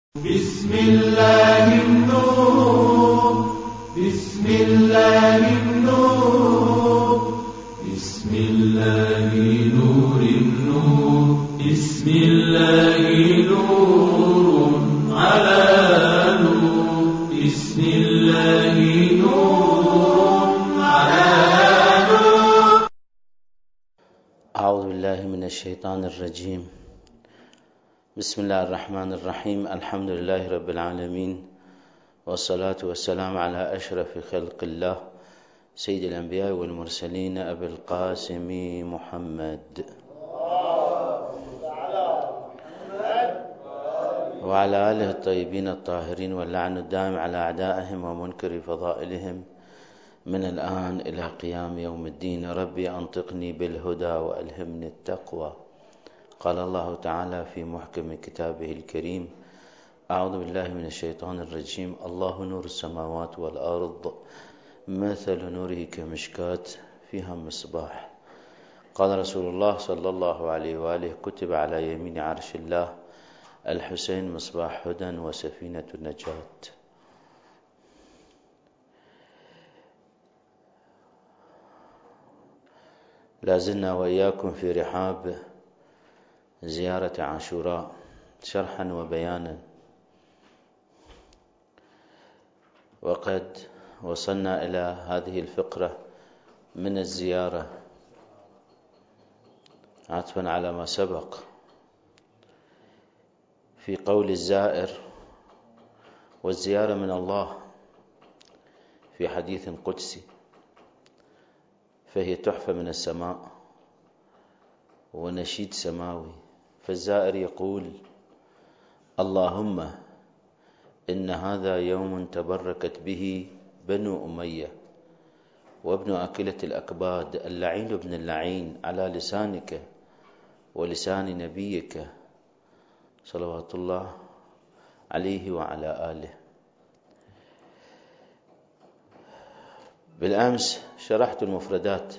بسم الله النور بسم الله النور بسم الله نور النور بسم الله نور على نور بسم الله نور على نور. أعوذ بالله من الشيطان الرجيم. بسم الله الرحمن الرحيم. الحمد لله رب العالمين، والصلاة والسلام على أشرف خلق الله سيد الأنبياء والمرسلين أبي القاسم محمد وعلى آله الطيبين الطاهرين، واللعن الدائم على أعدائهم ومنكر فضائلهم من الآن إلى قيام يوم الدين. ربي أنطقني بالهدى وألهمني التقوى. قال الله تعالى في محكم كتابه الكريم: أعوذ بالله من الشيطان الرجيم. الله نور السماوات والأرض مثل نوره كمشكاة فيها مصباح. قال رسول الله صلى الله عليه وآله: كتب على يمين عرش الله الحسين مصباح هدى وسفينة النجاة. لازلنا وإياكم في رحاب زيارة عاشوراء شرحا وبيانا، وقد وصلنا إلى هذه الفقرة من الزيارة عطفا على ما سبق في قول الزائر: والزيارة من الله في حديث قدسي، فهي تحفة من السماء ونشيد سماوي. فالزائر يقول: اللهم إن هذا يوم تبركت به بنو أمية وابن أكلة الأكباد اللعين ابن اللعين على لسانك ولسان نبيك صلوات الله عليه وعلى آله. بالأمس شرحت المفردات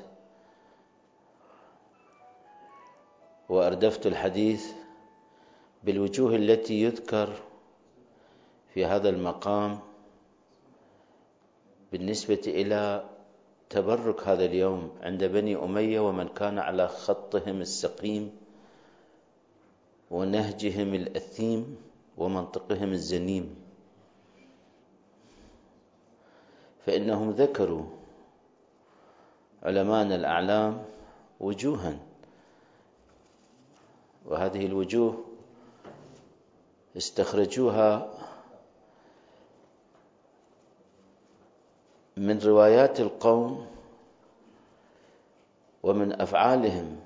وأردفت الحديث بالوجوه التي يذكر في هذا المقام بالنسبة إلى تبرك هذا اليوم عند بني أمية ومن كان على خطهم السقيم ونهجهم الأثيم ومنطقهم الزنيم. فإنهم ذكروا علماءنا الأعلام وجوها، وهذه الوجوه استخرجوها من روايات القوم ومن أفعالهم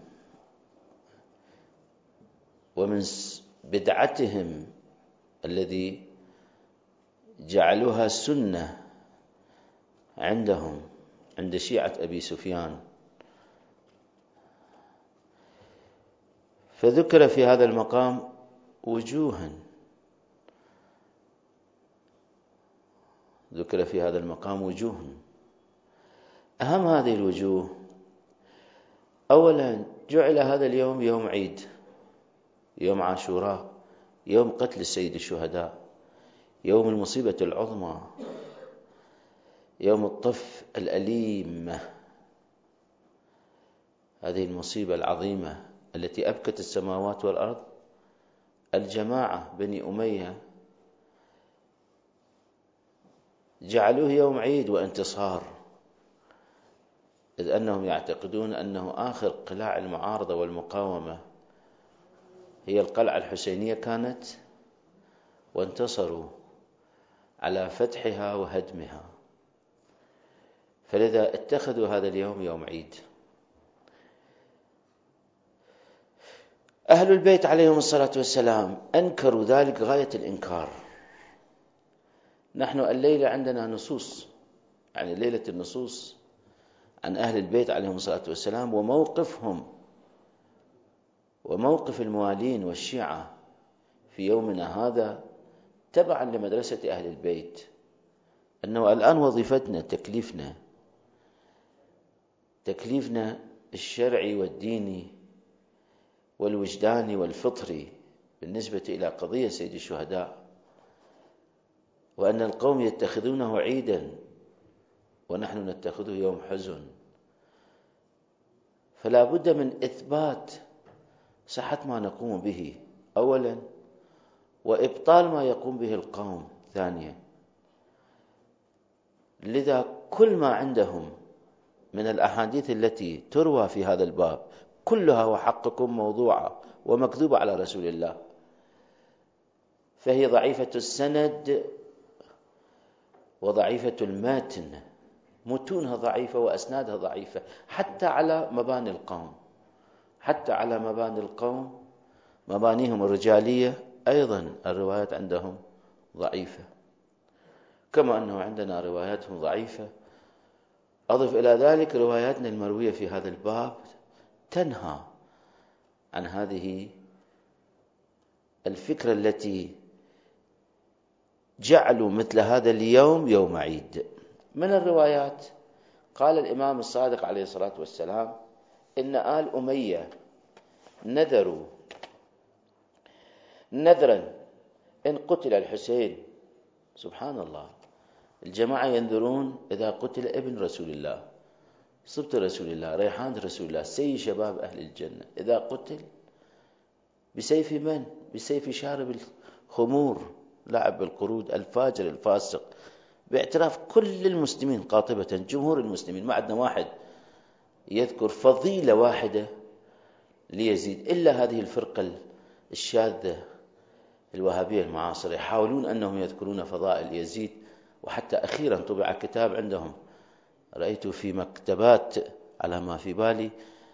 ومن بدعتهم الذي جعلوها سنة عندهم عند شيعة أبي سفيان. فذكر في هذا المقام وجوها، ذكر في هذا المقام وجوه. أهم هذه الوجوه: أولا جعل هذا اليوم يوم عيد، يوم عاشوراء، يوم قتل السيد الشهداء، يوم المصيبة العظمى، يوم الطف الأليم، هذه المصيبة العظيمة التي أبكت السماوات والأرض. الجماعة بني أمية جعلوه يوم عيد وانتصار، إذ أنهم يعتقدون أنه آخر قلاع المعارضة والمقاومة هي القلعة الحسينية كانت، وانتصروا على فتحها وهدمها، فلذا اتخذوا هذا اليوم يوم عيد. أهل البيت عليهم الصلاة والسلام أنكروا ذلك غاية الإنكار. نحن الليلة عندنا نصوص، يعني ليلة النصوص عن أهل البيت عليهم الصلاة والسلام وموقفهم وموقف الموالين والشيعة في يومنا هذا تبعا لمدرسة أهل البيت، أنه الآن وظيفتنا تكليفنا الشرعي والديني والوجداني والفطري بالنسبة إلى قضية سيد الشهداء وأن القوم يتخذونه عيدا ونحن نتخذه يوم حزن. فلا بد من إثبات صحة ما نقوم به أولا، وإبطال ما يقوم به القوم ثانيا. لذا كل ما عندهم من الأحاديث التي تروى في هذا الباب كلها وحقكم موضوعة ومكذوبة على رسول الله، فهي ضعيفة السند وضعيفة المتن، متونها ضعيفة وأسنادها ضعيفة، حتى على مباني القوم مبانيهم الرجالية أيضا الروايات عندهم ضعيفة، كما أنه عندنا رواياتهم ضعيفة. أضف إلى ذلك رواياتنا المروية في هذا الباب تنهى عن هذه الفكرة التي جعلوا مثل هذا اليوم يوم عيد. من الروايات قال الإمام الصادق عليه الصلاة والسلام إن آل أمية نذروا نذرا إن قتل الحسين. سبحان الله، الجماعة ينذرون إذا قتل ابن رسول الله، صبت رسول الله، ريحان رسول الله، سيد شباب أهل الجنة، إذا قتل بسيف من؟ بسيف شارب الخمور، لاعب بالقرود، الفاجر الفاسق، باعتراف كل المسلمين قاطبة، جمهور المسلمين. ما عندنا واحد يذكر فضيلة واحدة ليزيد إلا هذه الفرقة الشاذة الوهابية المعاصرة، يحاولون أنهم يذكرون فضائل يزيد. وحتى أخيرا طبع كتاب عندهم رأيته في مكتبات على ما في بالي،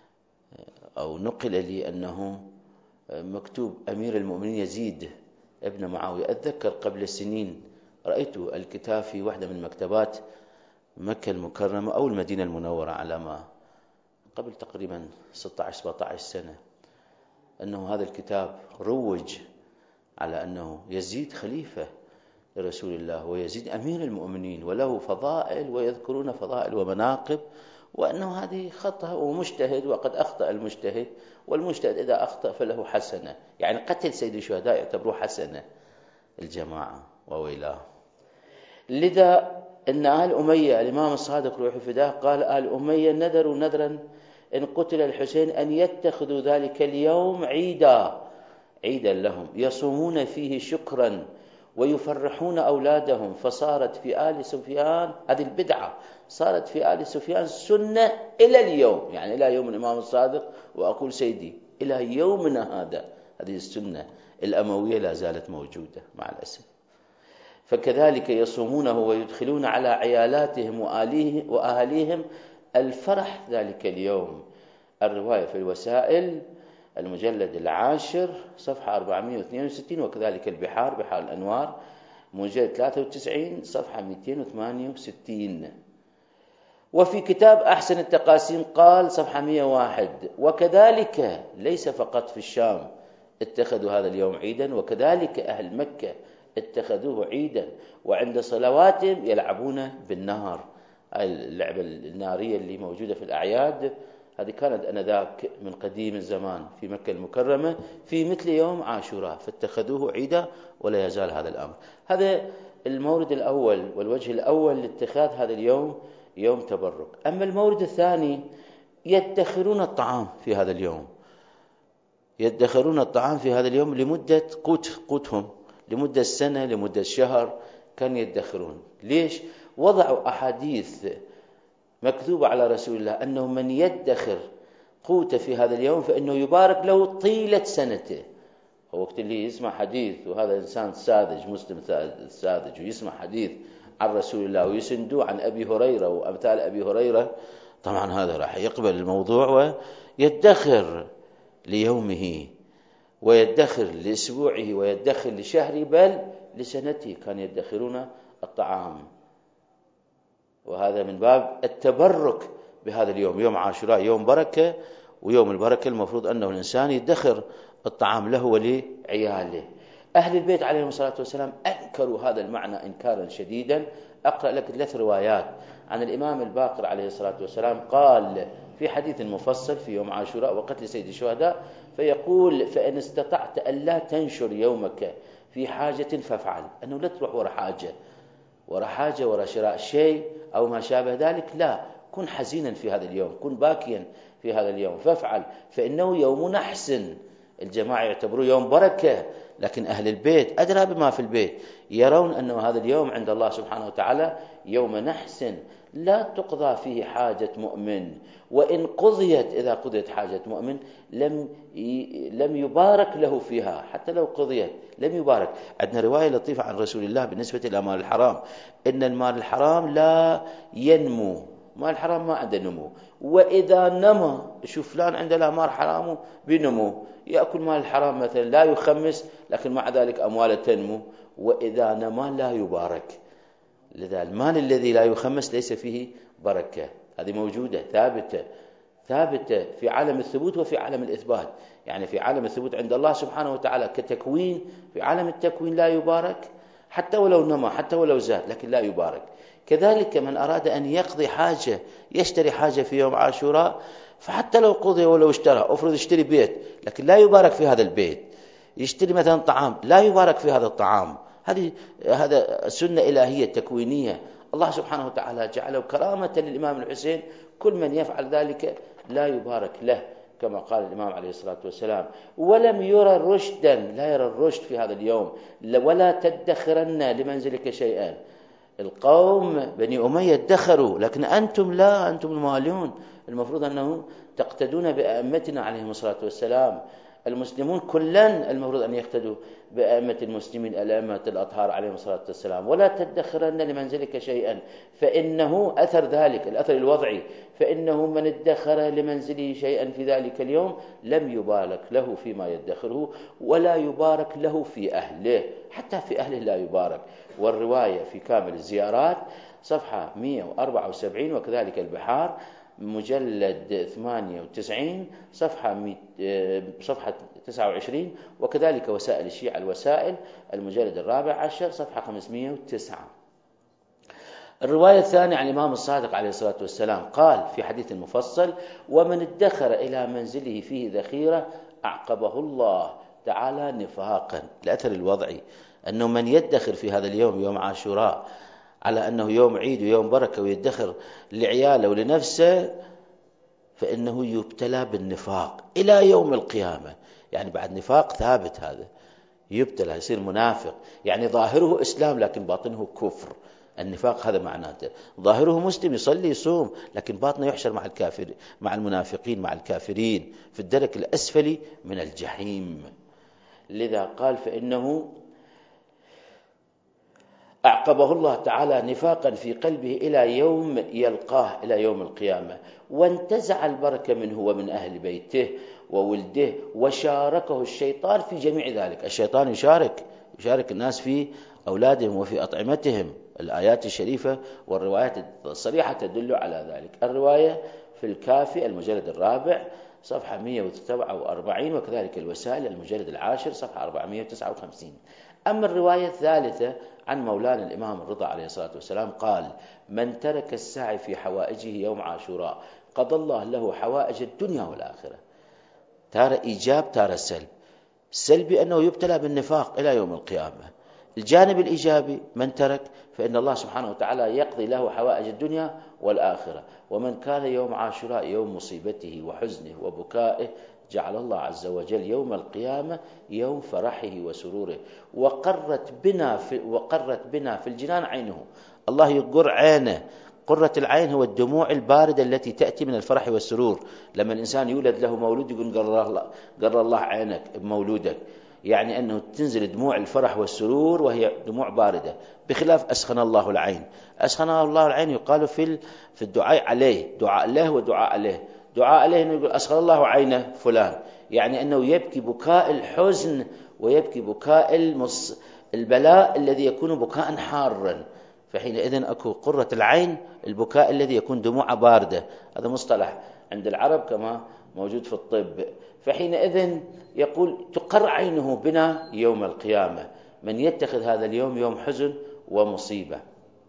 أو نقل لي أنه مكتوب أمير المؤمنين يزيد ابن معاوية. أتذكر قبل سنين رأيت الكتاب في واحدة من مكتبات مكة المكرمة أو المدينة المنورة، على ما قبل تقريبا 16-17 سنة، أنه هذا الكتاب روج على أنه يزيد خليفة لرسول الله، ويزيد أمير المؤمنين وله فضائل، ويذكرون فضائل ومناقب، وأنه هذه خطأ ومجتهد وقد أخطأ المجتهد، والمجتهد إذا أخطأ فله حسنة، يعني قتل سيد الشهداء يعتبروه حسنة الجماعة وويلاه. لذا إن آل أمية، الإمام الصادق روح فداه قال آل أمية نذروا نذرا إن قتل الحسين أن يتخذوا ذلك اليوم عيدا لهم يصومون فيه شكرا ويفرحون أولادهم، فصارت في آل سفيان، هذه البدعة صارت في آل سفيان سنة إلى اليوم، يعني إلى يوم الإمام الصادق، وأقول سيدي إلى يومنا هذا هذه السنة الأموية لا زالت موجودة مع الأسف. فكذلك يصومونه ويدخلون على عيالاتهم وأهاليهم الفرح ذلك اليوم. الرواية في الوسائل المجلد 10 صفحة 462، وكذلك البحار، بحار الأنوار مجلد 93 صفحة 268. وفي كتاب أحسن التقاسيم قال صفحة 101 وكذلك ليس فقط في الشام اتخذوا هذا اليوم عيدا، وكذلك أهل مكة اتخذوه عيدا، وعند صلواتهم يلعبون بالنار. اللعبة النارية اللي موجودة في الأعياد هذه كانت أنذاك من قديم الزمان في مكة المكرمة في مثل يوم عاشوراء، فاتخذوه عيدا ولا يزال هذا الأمر. هذا المورد الأول والوجه الأول لاتخاذ هذا اليوم يوم تبرك. أما المورد الثاني يدخرون الطعام في هذا اليوم، يدخرون الطعام في هذا اليوم لمدة قوتهم، لمدة سنة، لمدة شهر كان يدخرون. ليش؟ وضعوا أحاديث مكذوبة على رسول الله أنه من يدخر قوته في هذا اليوم فإنه يبارك له طيلة سنته. وقت اللي يسمع حديث، وهذا إنسان ساذج مسلم ساذج، ويسمع حديث عن رسول الله ويسندوه عن أبي هريرة وأمثال أبي هريرة، طبعا هذا راح يقبل الموضوع ويدخر ليومه ويدخر لأسبوعه ويدخر لشهره بل لسنته، كان يدخرون الطعام. وهذا من باب التبرك بهذا اليوم، يوم عاشوراء يوم بركة، ويوم البركة المفروض أنه الإنسان يدخر الطعام له ولعياله. أهل البيت عليهم الصلاة والسلام أنكروا هذا المعنى إنكارا شديدا. أقرأ لك 3 روايات عن الإمام الباقر عليه الصلاة والسلام قال في حديث مفصل في يوم عاشوراء وقتل سيد الشهداء، فيقول فإن استطعت أن لا تنشر يومك في حاجة فافعل، أنه لا تروح وراء حاجة، وراء حاجة وراء شراء شيء أو ما شابه ذلك، لا، كن حزينا في هذا اليوم، كن باكيا في هذا اليوم، فافعل، فإنه يوم نحس. الجماعة يعتبروه يوم بركة، لكن أهل البيت أدرى بما في البيت، يرون أنه هذا اليوم عند الله سبحانه وتعالى يوم نحس لا تقضى فيه حاجة مؤمن، وإن قضيت، إذا قضيت حاجة مؤمن لم يبارك له فيها، حتى لو قضيت لم يبارك. عندنا رواية لطيفة عن رسول الله بالنسبة إلى مال الحرام، إن المال الحرام لا ينمو، مال الحرام ما عنده نمو، وإذا نمى، شوف فلان عنده لا مال حرام بنمو، يأكل مال الحرام مثلا لا يخمس، لكن مع ذلك أمواله تنمو، وإذا نمى لا يبارك. لذا المال الذي لا يخمس ليس فيه بركة، هذه موجودة ثابتة في عالم الثبوت وفي عالم الإثبات. يعني في عالم الثبوت عند الله سبحانه وتعالى كتكوين، في عالم التكوين لا يبارك، حتى ولو نمى، حتى ولو زاد، لكن لا يبارك. كذلك من أراد أن يقضي حاجة، يشتري حاجة في يوم عاشوراء، فحتى لو قضي ولو اشترى، أفرض يشتري بيت لكن لا يبارك في هذا البيت، يشتري مثلا طعام لا يبارك في هذا الطعام، هذا سنة إلهية تكوينية، الله سبحانه وتعالى جعله كرامة للإمام الحسين، كل من يفعل ذلك لا يبارك له، كما قال الإمام عليه الصلاة والسلام. ولم يرى رشدا، لا يرى الرشد في هذا اليوم، ولا تدخرن لمنزلك شيئا. القوم بني أمية ادخروا، لكن أنتم لا، أنتم الموالون، المفروض أنه تقتدون بأئمتنا عليهم الصلاة والسلام. المسلمون كلا المفروض أن يقتدوا بأئمة المسلمين، الأئمة الأطهار عليهم الصلاة والسلام. ولا تدخرن لمنزلك شيئا، فإنه أثر ذلك، الأثر الوضعي، فإنه من ادخر لمنزله شيئا في ذلك اليوم لم يبارك له فيما يدخره، ولا يبارك له في أهله، حتى في أهله لا يبارك. والرواية في كامل الزيارات صفحة 174، وكذلك البحار مجلد 98 صفحة 29، وكذلك وسائل الشيعة الوسائل المجلد 14 صفحة 509. الرواية الثانية عن الإمام الصادق عليه الصلاة والسلام قال في حديث مفصل: ومن ادخر إلى منزله فيه ذخيرة أعقبه الله تعالى نفاقا. الأثر الوضعي أنه من يدخر في هذا اليوم، يوم عاشوراء، على أنه يوم عيد ويوم بركة، ويدخر لعياله ولنفسه، فإنه يبتلى بالنفاق إلى يوم القيامة. يعني بعد نفاق ثابت، هذا يبتلى، يصير منافق، يعني ظاهره إسلام لكن باطنه كفر. النفاق هذا معناته، ظاهره مسلم يصلي يصوم، لكن باطنه يحشر مع الكافر، مع المنافقين، مع الكافرين في الدرك الأسفل من الجحيم. لذا قال: فإنه أعقبه الله تعالى نفاقا في قلبه إلى يوم يلقاه، إلى يوم القيامة، وانتزع البركة منه ومن أهل بيته وولده، وشاركه الشيطان في جميع ذلك. الشيطان يشارك الناس في أولادهم وفي أطعمتهم. الآيات الشريفة والروايات الصريحة تدل على ذلك. الرواية في الكافي المجلد 4 صفحة 147، وكذلك الوسائل المجلد 10 صفحة 459. أما الرواية الثالثة عن مولانا الإمام الرضا عليه الصلاة والسلام قال: من ترك السعي في حوائجه يوم عاشوراء قضى الله له حوائج الدنيا والآخرة. تارة إيجاب تارة سلب. السلبي أنه يبتلى بالنفاق إلى يوم القيامة. الجانب الإيجابي: من ترك فإن الله سبحانه وتعالى يقضي له حوائج الدنيا والآخرة. ومن كان يوم عاشوراء يوم مصيبته وحزنه وبكائه جعل الله عز وجل يوم القيامة يوم فرحه وسروره. وقرت بنا في الجنان عينه. الله يقر عينه. قرة العين هو الدموع الباردة التي تأتي من الفرح والسرور. لما الإنسان يولد له مولود يقول قر الله عينك بمولودك، يعني أنه تنزل دموع الفرح والسرور وهي دموع باردة، بخلاف أسخن الله العين. أسخن الله العين يقال في الدعاء عليه، دعاء له ودعاء عليه. دعاء عليه أنه يقول أسخن الله عينه فلان، يعني أنه يبكي بكاء الحزن ويبكي بكاء البلاء الذي يكون بكاء حارا. فحينئذ أكو قرة العين البكاء الذي يكون دموع باردة. هذا مصطلح عند العرب كما موجود في الطب. فحينئذ يقول: تقر عينه بنا يوم القيامة، من يتخذ هذا اليوم يوم حزن ومصيبة.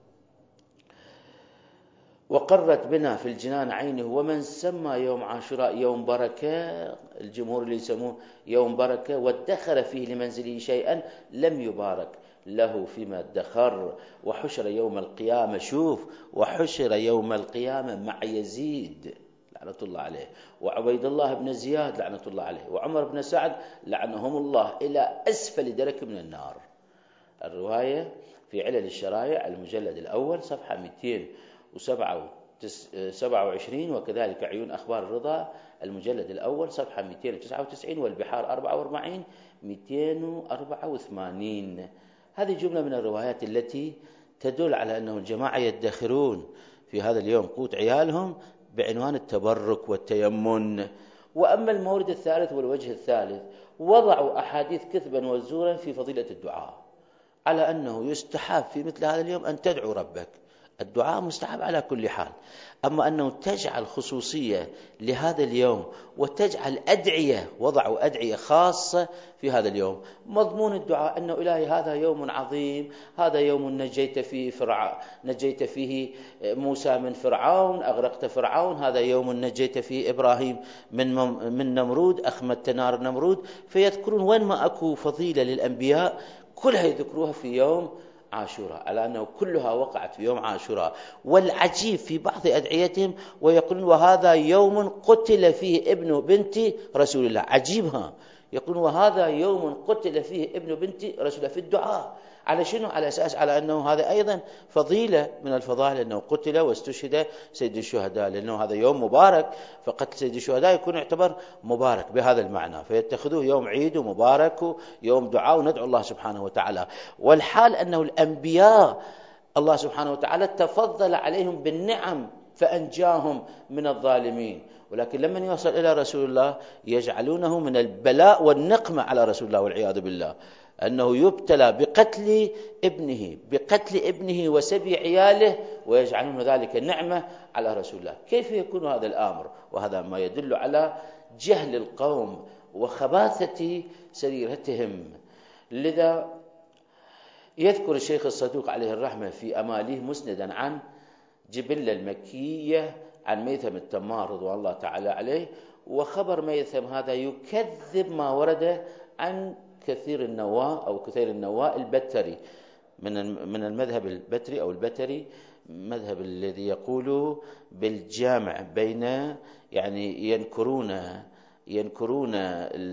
وقرت بنا في الجنان عينه. ومن سمى يوم عاشوراء يوم بركة، الجمهور اللي يسموه يوم بركة، وادخر فيه لمنزله شيئا لم يبارك. له فيما ادخر، وحشر يوم القيامة، شوف، وحشر يوم القيامة مع يزيد لعنة الله عليه، وعبيد الله بن زياد لعنة الله عليه، وعمر بن سعد لعنهم الله إلى أسفل درك من النار. الرواية في علل الشرائع المجلد الأول صفحة 227، وكذلك عيون أخبار الرضا المجلد الأول صفحة 299، والبحار 44 284. هذه جملة من الروايات التي تدل على أنه الجماعة يدخرون في هذا اليوم قوت عيالهم بعنوان التبرك والتيمن. وأما المورد الثالث والوجه الثالث، وضعوا أحاديث كذبا وزورا في فضيلة الدعاء، على أنه يستحب في مثل هذا اليوم أن تدعو ربك. الدعاء مستحب على كل حال، أما أنه تجعل خصوصية لهذا اليوم وتجعل أدعية، وضعوا أدعية خاصة في هذا اليوم. مضمون الدعاء أنه إلهي هذا يوم عظيم، هذا يوم نجيت فيه موسى من فرعون، أغرقت فرعون، هذا يوم نجيت فيه إبراهيم من نمرود، أخمدت نار نمرود. فيذكرون وين ما أكو فضيلة للأنبياء كلها يذكروها في يوم عاشوراء، على أنه كلها وقعت في يوم عاشوراء. والعجيب في بعض أدعيتهم ويقولون وهذا يوم قتل فيه ابن بنت رسول الله. عجيبها، يقولون وهذا يوم قتل فيه ابن بنت رسول الله في الدعاء. على شنو؟ على أساس على أنه هذا أيضا فضيلة من الفضائل، أنه قتل واستشهد سيد الشهداء، لأنه هذا يوم مبارك، فقتل سيد الشهداء يكون يعتبر مبارك بهذا المعنى، فيتخذوه يوم عيد ومبارك ويوم دعاء وندعو الله سبحانه وتعالى. والحال أنه الأنبياء الله سبحانه وتعالى تفضل عليهم بالنعم فأنجاهم من الظالمين، ولكن لما يوصل إلى رسول الله يجعلونه من البلاء والنقمة على رسول الله والعياذ بالله، أنه يبتلى بقتل ابنه وسبي عياله، ويجعلون ذلك نعمة على رسول الله. كيف يكون هذا الأمر؟ وهذا ما يدل على جهل القوم وخباثة سريرتهم. لذا يذكر الشيخ الصدوق عليه الرحمة في أماليه مسندا عن جبلة المكية عن ميثم التمار رضوان الله تعالى عليه، وخبر ميثم هذا يكذب ما ورد عن كثير النواء البتري من المذهب البتري أو البتري، مذهب الذي يقول بالجامع بين يعني ينكرون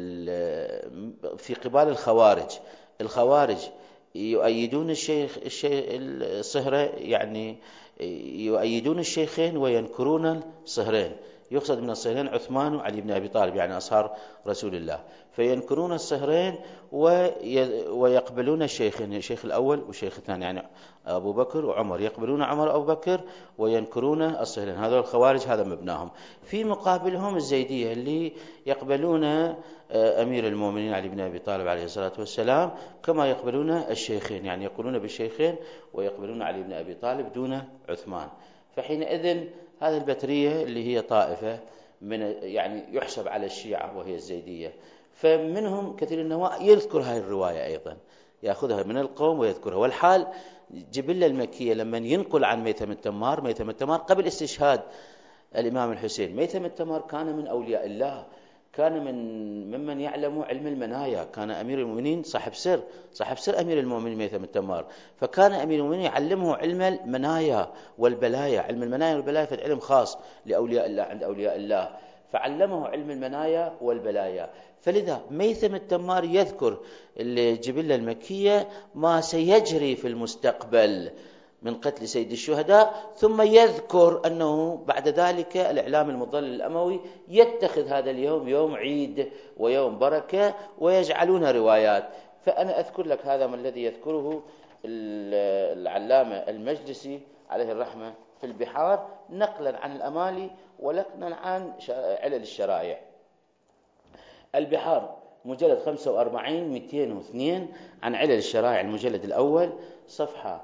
في قبال الخوارج يؤيدون الشيخ الصهري، يعني يؤيدون الشيخين وينكرون الصهرين. يقصد من الصهرين عثمان وعلي بن أبي طالب، يعني أصهار رسول الله، فينكرون الصهرين ويقبلون الشيخين، الشيخ الأول والشيخ الثاني، يعني أبو بكر وعمر، يقبلون عمر أبو بكر وينكرون الصهرين. هذول الخوارج هذا مبناهم. في مقابلهم الزيدية اللي يقبلون أمير المؤمنين علي بن أبي طالب عليه الصلاة والسلام كما يقبلون الشيخين، يعني يقولون بالشيخين ويقبلون علي بن أبي طالب دون عثمان. فحينئذ هذه البترية اللي هي طائفة من يعني يحسب على الشيعة وهي الزيدية، فمنهم كثير النواء يذكر هذه الرواية أيضا، يأخذها من القوم ويذكرها. والحال جبلة المكية لما ينقل عن ميثم التمار قبل استشهاد الإمام الحسين، ميثم التمار كان من أولياء الله، كان ممن يعلم علم المنايا، كان أمير المؤمنين صاحب سر أمير المؤمنين ميثم التمار، فكان أمير المؤمنين يعلمه علم المنايا والبلايا. علم المنايا والبلايا في علم خاص لأولياء الله عند أولياء الله، فعلمه علم المنايا والبلايا. فلذا ميثم التمار يذكر الجبلة المكية ما سيجري في المستقبل من قتل سيد الشهداء، ثم يذكر أنه بعد ذلك الإعلام المضلل الأموي يتخذ هذا اليوم يوم عيد ويوم بركة ويجعلون روايات. فأنا أذكر لك هذا ما الذي يذكره العلامة المجلسي عليه الرحمة في البحار نقلا عن الأمالي ونقلا عن علل الشرائع. البحار مجلد 45 202 عن علل الشرائع المجلد الأول صفحة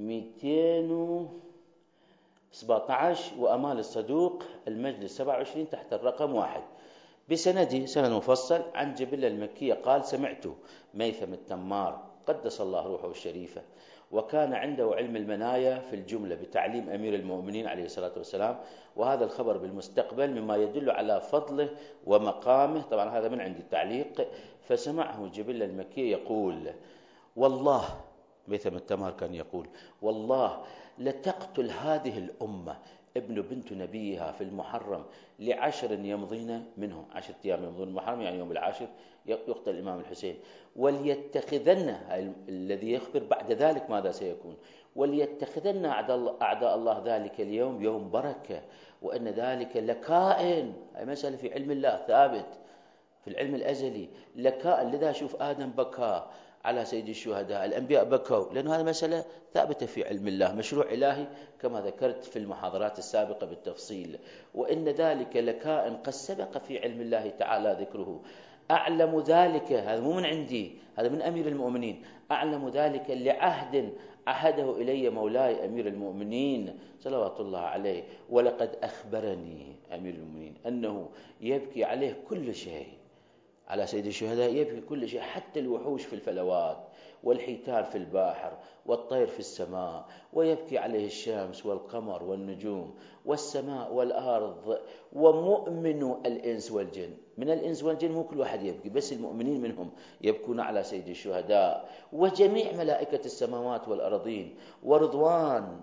217، وأمال الصدوق المجلس 27 تحت الرقم 1 بسند مفصل عن جبلة المكية قال: سمعت ميثم التمار قدس الله روحه الشريفة وكان عنده علم المنايا في الجملة بتعليم أمير المؤمنين عليه الصلاة والسلام، وهذا الخبر بالمستقبل مما يدل على فضله ومقامه. طبعا هذا من عندي التعليق. فسمعه جبلة المكية يقول: والله ميثم التمر كان يقول: والله لتقتل هذه الأمة ابن بنت نبيها في المحرم ل10 يمضين منه، 10 أيام يمضون المحرم، يعني يوم العاشر يقتل الإمام الحسين. وليتخذن، الذي يخبر بعد ذلك ماذا سيكون: وليتخذن أعداء الله ذلك اليوم يوم بركة، وأن ذلك لكائن. هذه مسألة في علم الله ثابت، في العلم الأزلي، لكائن. لذا شوف آدم بكى على سيد الشهداء، الأنبياء بكوا، لأن هذه مسألة ثابتة في علم الله، مشروع إلهي كما ذكرت في المحاضرات السابقة بالتفصيل. وإن ذلك لكائن قد سبق في علم الله تعالى ذكره. أعلم ذلك، هذا مو من عندي، هذا من أمير المؤمنين. أعلم ذلك لعهد عهده إلي مولاي أمير المؤمنين صلوات الله عليه. ولقد أخبرني أمير المؤمنين أنه يبكي عليه كل شيء، على سيد الشهداء يبكي كل شيء، حتى الوحوش في الفلوات، والحيتان في البحر، والطير في السماء، ويبكي عليه الشمس والقمر والنجوم والسماء والأرض، ومؤمن الإنس والجن. من الإنس والجن مو كل واحد يبكي، بس المؤمنين منهم يبكون على سيد الشهداء، وجميع ملائكة السماوات والأرضين، ورضوان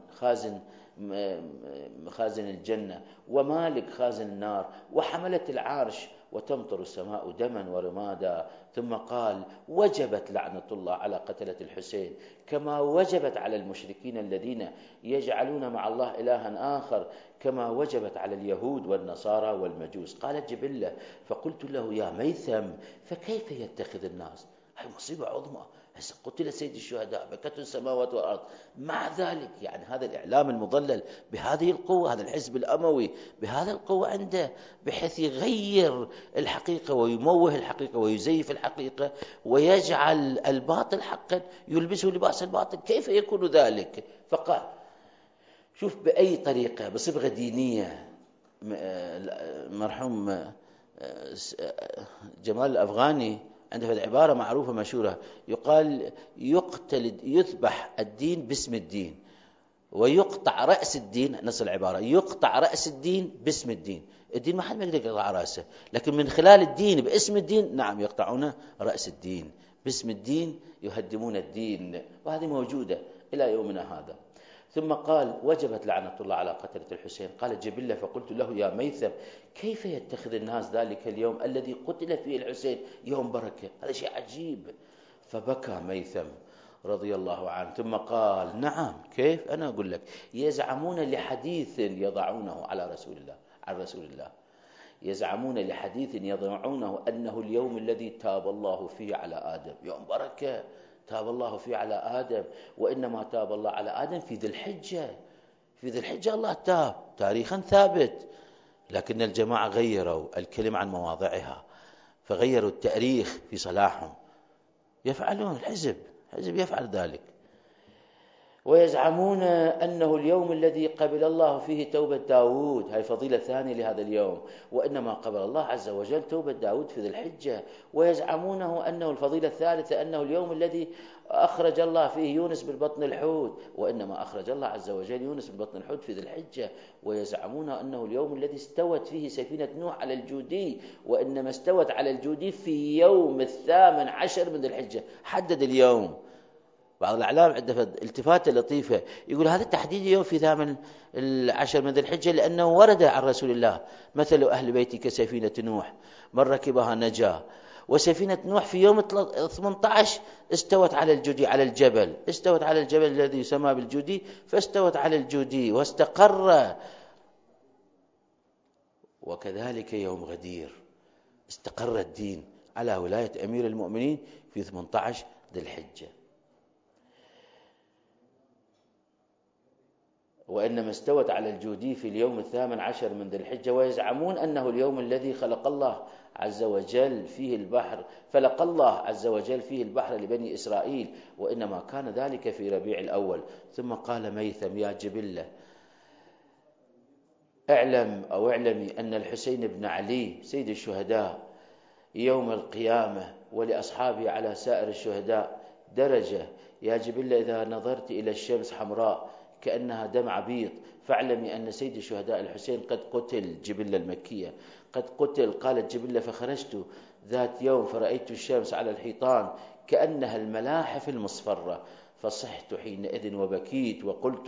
خازن الجنة، ومالك خازن النار، وحملة العرش، وتمطر السماء دما ورمادا. ثم قال: وجبت لعنة الله على قتلة الحسين، كما وجبت على المشركين الذين يجعلون مع الله إلها آخر، كما وجبت على اليهود والنصارى والمجوس. قالت جبلة: فقلت له: يا ميثم، فكيف يتخذ الناس؟ هاي مصيبة عظمى، قتل سيد الشهداء، بكت السماوات والأرض، مع ذلك يعني هذا الإعلام المضلل بهذه القوة، هذا الحزب الأموي بهذا القوة عنده، بحيث يغير الحقيقة ويموه الحقيقة ويزيف الحقيقة ويجعل الباطل حقا، يلبسه لباس الباطل. كيف يكون ذلك؟ فقال: شوف بأي طريقة، بصبغة دينية. مرحوم جمال الأفغاني عنده عبارة معروفة مشهورة، يقال: يذبح الدين باسم الدين، ويقطع رأس الدين. نص العبارة: يقطع رأس الدين باسم الدين. الدين ما حد ما يقدر يقطع رأسه، لكن من خلال الدين باسم الدين نعم يقطعون رأس الدين، باسم الدين يهدمون الدين، وهذه موجودة إلى يومنا هذا. ثم قال: وجبت لعنة الله على قتلة الحسين. قالت جبلة: فقلت له: يا ميثم، كيف يتخذ الناس ذلك اليوم الذي قتل فيه الحسين يوم بركة؟ هذا شيء عجيب. فبكى ميثم رضي الله عنه، ثم قال: نعم، كيف؟ أنا أقول لك: يزعمون لحديث يضعونه على رسول الله، عن رسول الله، يزعمون لحديث يضعونه أنه اليوم الذي تاب الله فيه على آدم، يوم بركة تاب الله فيه على آدم. وإنما تاب الله على آدم في ذي الحجة، في ذي الحجة الله تاب، تاريخا ثابت. لكن الجماعة غيروا الكلمة عن مواضعها، فغيروا التاريخ في صلاحهم. يفعلون، الحزب يفعل ذلك. ويزعمون أنه اليوم الذي قبل الله فيه توبة داود، هاي فضيلة ثانية لهذا اليوم. وإنما قبل الله عز وجل توبة داود في ذي الحجة. ويزعمونه أنه الفضيلة الثالثة أنه اليوم الذي أخرج الله فيه يونس من بطن الحوت، وإنما أخرج الله عز وجل يونس من بطن الحوت في ذي الحجة. ويزعمون أنه اليوم الذي استوت فيه سفينة نوح على الجودي، وإنما استوت على الجودي في يوم 18 من ذي الحجة. حدد اليوم. بعض الأعلام عنده التفاتة لطيفة، يقول هذا التحديد يوم في 18 من ذي الحجة لأنه ورد عن رسول الله: مثل أهل بيتي كسفينة نوح، من ركبها نجا. وسفينة نوح في يوم 18 استوت على الجودي، على الجبل، استوت على الجبل الذي يسمى بالجودي، فاستوت على الجودي واستقر. وكذلك يوم غدير استقر الدين على ولاية أمير المؤمنين في 18 ذي الحجة. وإنما استوت على الجودي في اليوم 18 من ذي الحجة. ويزعمون أنه اليوم الذي خلق الله عز وجل فيه البحر، فلق الله عز وجل فيه البحر لبني إسرائيل، وإنما كان ذلك في ربيع الأول. ثم قال ميثم: يا جبلة، اعلم أو اعلمي أن الحسين بن علي سيد الشهداء يوم القيامة ولأصحابه على سائر الشهداء درجة. يا جبلة، إذا نظرت إلى الشمس حمراء كأنها دم عبيط، فاعلمي أن سيد الشهداء الحسين قد قتل. جبلة المكية: قد قتل. قالت جبلة: فخرجت ذات يوم فرأيت الشمس على الحيطان كأنها الملاحف المصفرة، فصحت حينئذ وبكيت وقلت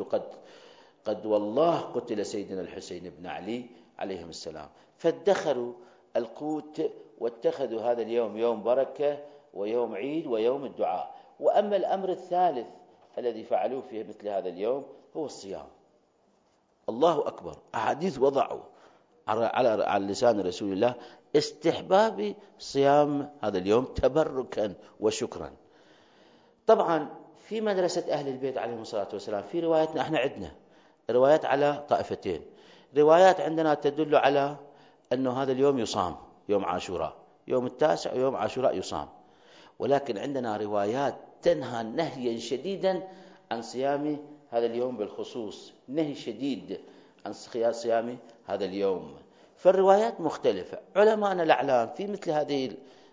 قد والله قتل سيدنا الحسين بن علي عليهم السلام. فادخروا القوت واتخذوا هذا اليوم يوم بركة ويوم عيد ويوم الدعاء. وأما الأمر الثالث الذي فعلوه في مثل هذا اليوم هو الصيام. الله أكبر، أحاديث وضعوا على لسان رسول الله استحباب صيام هذا اليوم تبركا وشكرا. طبعا في مدرسة أهل البيت عليهم الصلاة والسلام في رواياتنا احنا عندنا روايات على طائفتين. روايات عندنا تدل على أنه هذا اليوم يصام، يوم عاشوراء، يوم 9 ويوم عاشوراء يصام. ولكن عندنا روايات تنهى نهيا شديدا عن صيام هذا اليوم بالخصوص، نهي شديد عن صيام هذا اليوم. فالروايات مختلفة. علماءنا الأعلام في مثل هذه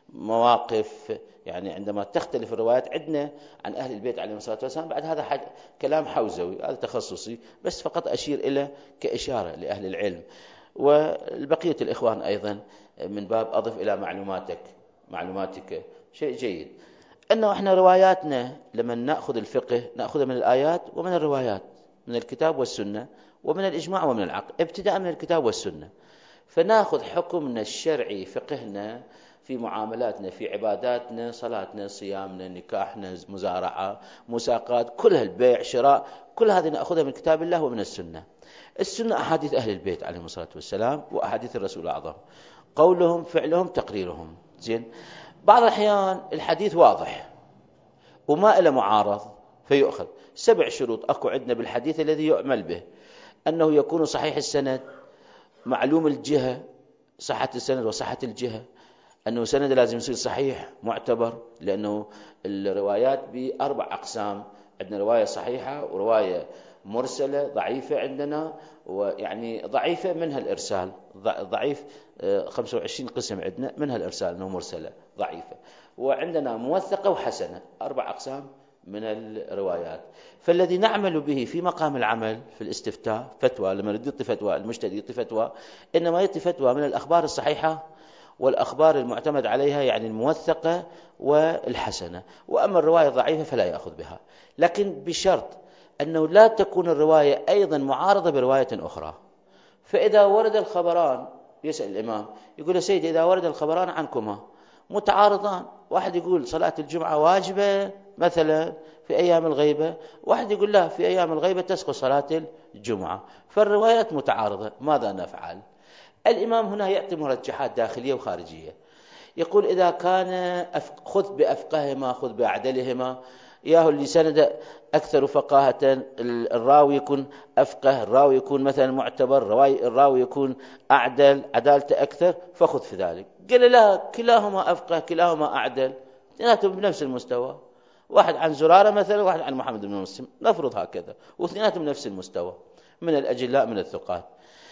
المواقف يعني عندما تختلف الروايات عندنا عن أهل البيت عليهم الصلاة والسلام، بعد هذا كلام حوزوي، هذا تخصصي، بس فقط أشير إلى كإشارة لأهل العلم والبقية الإخوان أيضا من باب أضف إلى معلوماتك شيء جيد. أنه إحنا رواياتنا لما نأخذ الفقه نأخذها من الآيات ومن الروايات، من الكتاب والسنة ومن الإجماع ومن العقل، ابتداء من الكتاب والسنة. فنأخذ حكمنا الشرعي، فقهنا في معاملاتنا، في عباداتنا، صلاتنا، صيامنا، نكاحنا، مزارعة، مساقات، كلها البيع، شراء، كل هذه نأخذها من كتاب الله ومن السنة. السنة أحاديث أهل البيت عليهم الصلاة والسلام وأحاديث الرسول الأعظم، قولهم فعلهم تقريرهم. زين، بعض الأحيان الحديث واضح وما إلى معارض فيؤخذ. 7 شروط أكو عندنا بالحديث الذي يعمل به: أنه يكون صحيح السند، معلوم الجهة، صحة السند وصحة الجهة، أنه سند لازم يصير صحيح معتبر، لأنه الروايات ب4 أقسام، عندنا رواية صحيحة ورواية مرسلة ضعيفة عندنا، ويعني ضعيفة منها الإرسال، ضعيف 25 قسم عندنا منها الإرسال أنه مرسلة ضعيفة، وعندنا موثقة وحسنة، 4 أقسام من الروايات. فالذي نعمل به في مقام العمل في الاستفتاء فتوى، لما يعطي فتوى المجتهد يعطي فتوى، إنما يعطي فتوى من الأخبار الصحيحة والأخبار المعتمد عليها، يعني الموثقة والحسنة. وأما الرواية الضعيفة فلا يأخذ بها، لكن بشرط أنه لا تكون الرواية أيضا معارضة برواية أخرى. فإذا ورد الخبران، يسأل الإمام يقول يا سيدي إذا ورد الخبران عنكما متعارضان، واحد يقول صلاة الجمعة واجبة مثلا في أيام الغيبة، واحد يقول لا في أيام الغيبة تسقط صلاة الجمعة، فالروايات متعارضة، ماذا نفعل؟ الإمام هنا يعطي مرجحات داخلية وخارجية. يقول إذا كان خذ بأفقههما خذ بأعدلهما، ياهو اللي سند أكثر فقاهة الراوي يكون أفقه، الراوي يكون مثلا معتبر، الراوي يكون أعدل، عدالته أكثر، فخذ في ذلك. قال لا، كلاهما أفقه كلاهما أعدل، اثنيناتهم بنفس المستوى، واحد عن زرارة مثلا واحد عن محمد بن مسلم، نفرض هكذا، واثنيناتهم نفس المستوى من الأجلاء من الثقات.